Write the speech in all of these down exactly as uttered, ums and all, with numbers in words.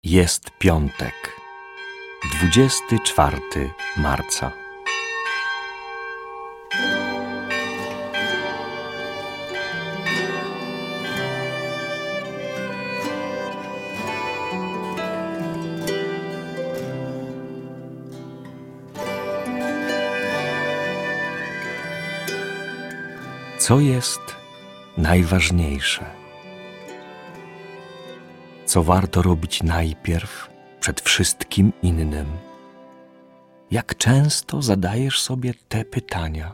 Jest piątek, dwudziestego czwartego marca. Co jest najważniejsze? Co warto robić najpierw, przed wszystkim innym? Jak często zadajesz sobie te pytania?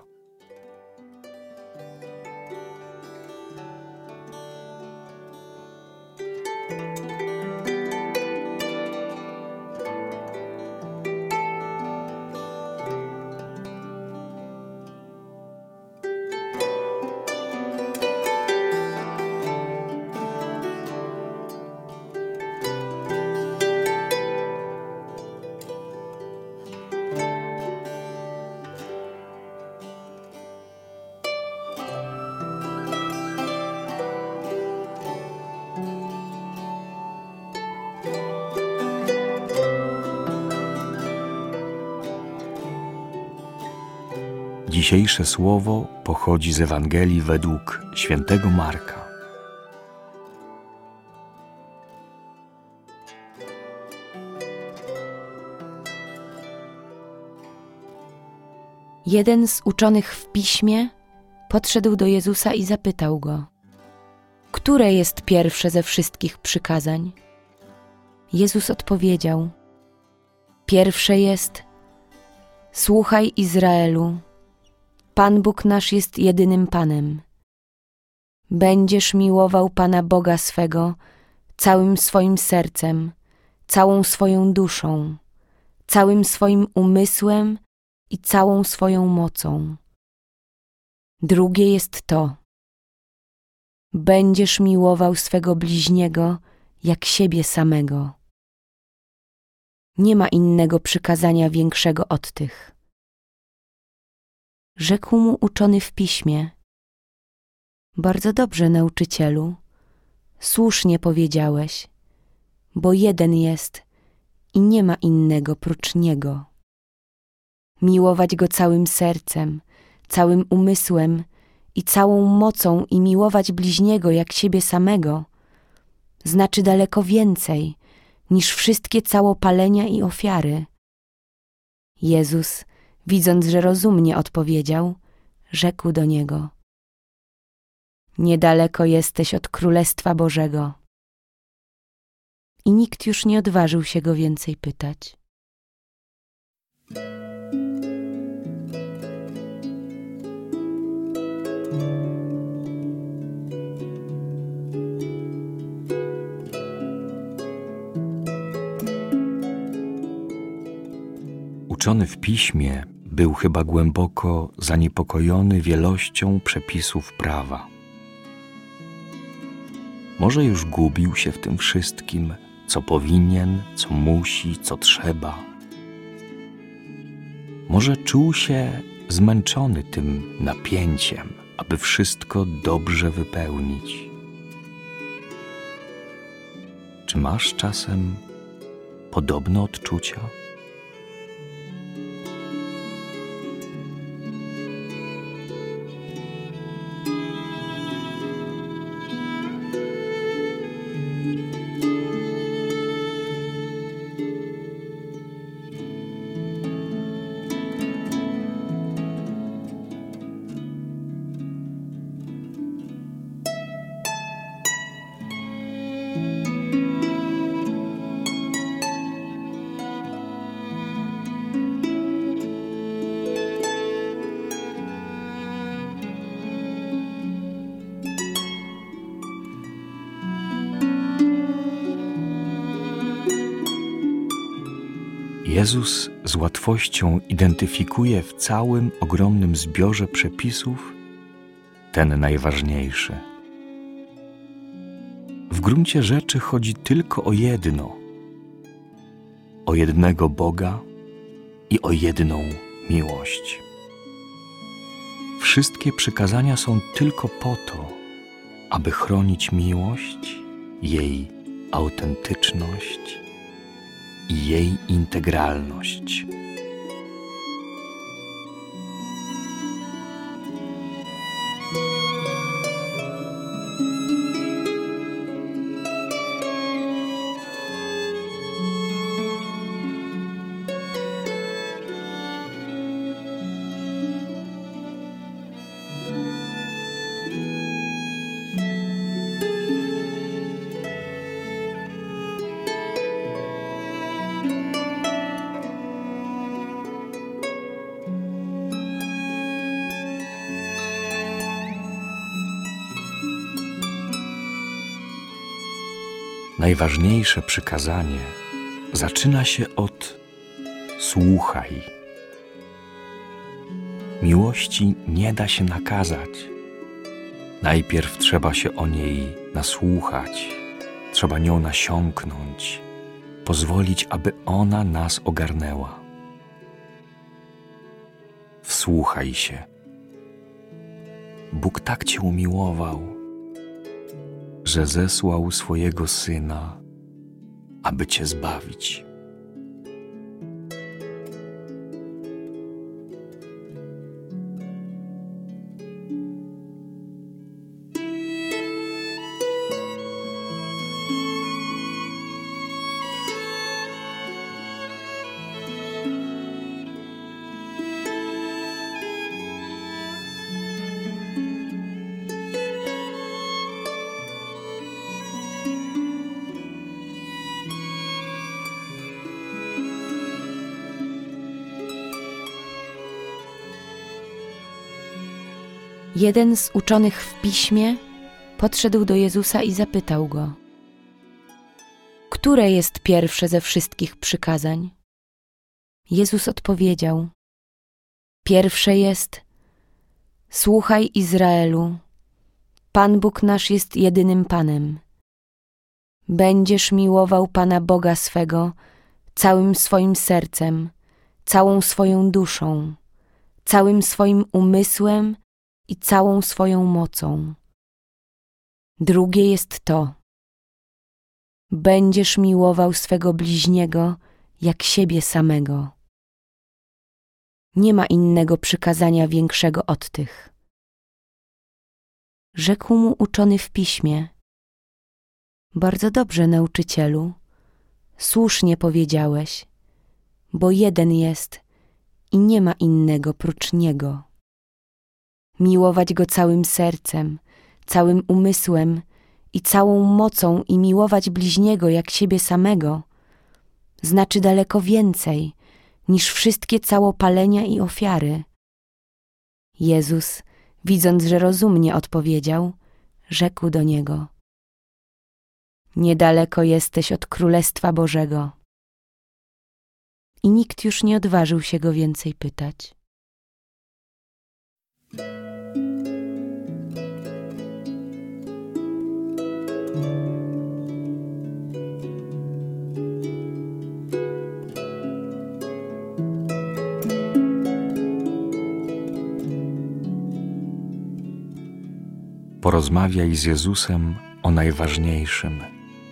Dzisiejsze słowo pochodzi z Ewangelii według świętego Marka. Jeden z uczonych w piśmie podszedł do Jezusa i zapytał go: które jest pierwsze ze wszystkich przykazań? Jezus odpowiedział: pierwsze jest: słuchaj, Izraelu, Pan Bóg nasz jest jedynym Panem. Będziesz miłował Pana Boga swego całym swoim sercem, całą swoją duszą, całym swoim umysłem i całą swoją mocą. Drugie jest to: będziesz miłował swego bliźniego jak siebie samego. Nie ma innego przykazania większego od tych. Rzekł mu uczony w piśmie: bardzo dobrze, nauczycielu, słusznie powiedziałeś, bo jeden jest i nie ma innego prócz Niego. Miłować Go całym sercem, całym umysłem i całą mocą i miłować bliźniego jak siebie samego znaczy daleko więcej niż wszystkie całopalenia i ofiary. Jezus, widząc, że rozumnie odpowiedział, rzekł do niego: niedaleko jesteś od Królestwa Bożego. I nikt już nie odważył się go więcej pytać. Uczony w piśmie był chyba głęboko zaniepokojony wielością przepisów prawa. Może już gubił się w tym wszystkim, co powinien, co musi, co trzeba. Może czuł się zmęczony tym napięciem, aby wszystko dobrze wypełnić. Czy masz czasem podobne odczucia? Jezus z łatwością identyfikuje w całym ogromnym zbiorze przepisów ten najważniejszy. W gruncie rzeczy chodzi tylko o jedno, o jednego Boga i o jedną miłość. Wszystkie przykazania są tylko po to, aby chronić miłość, jej autentyczność i jej integralność. Najważniejsze przykazanie zaczyna się od słuchaj. Miłości nie da się nakazać. Najpierw trzeba się o niej nasłuchać, trzeba nią nasiąknąć, pozwolić, aby ona nas ogarnęła. Wsłuchaj się. Bóg tak Cię umiłował, że zesłał swojego Syna, aby Cię zbawić. Jeden z uczonych w piśmie podszedł do Jezusa i zapytał go: które jest pierwsze ze wszystkich przykazań? Jezus odpowiedział: pierwsze jest: słuchaj, Izraelu, Pan Bóg nasz jest jedynym Panem. Będziesz miłował Pana Boga swego całym swoim sercem, całą swoją duszą, całym swoim umysłem i całą swoją mocą. Drugie jest to: będziesz miłował swego bliźniego jak siebie samego. Nie ma innego przykazania większego od tych. Rzekł mu uczony w piśmie: bardzo dobrze, nauczycielu, słusznie powiedziałeś, bo jeden jest i nie ma innego prócz Niego. Miłować Go całym sercem, całym umysłem i całą mocą i miłować bliźniego jak siebie samego znaczy daleko więcej niż wszystkie całopalenia i ofiary. Jezus, widząc, że rozumnie odpowiedział, rzekł do niego: niedaleko jesteś od Królestwa Bożego. I nikt już nie odważył się go więcej pytać. Porozmawiaj z Jezusem o najważniejszym,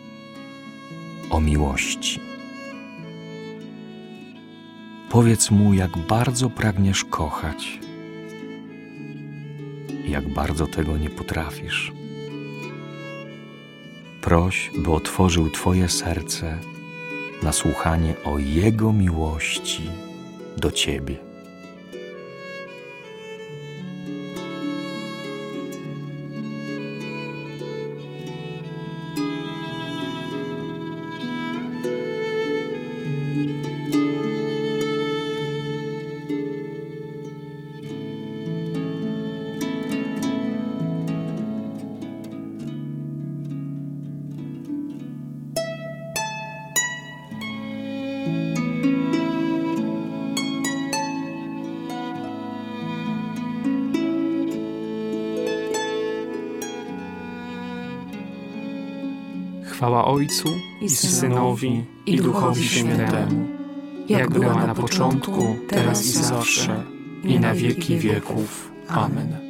o miłości. Powiedz Mu, jak bardzo pragniesz kochać i jak bardzo tego nie potrafisz. Proś, by otworzył Twoje serce na słuchanie o Jego miłości do Ciebie. Chwała Ojcu i Synowi, i Duchowi Świętemu, jak była na początku, teraz i zawsze, i na wieki wieków. Amen.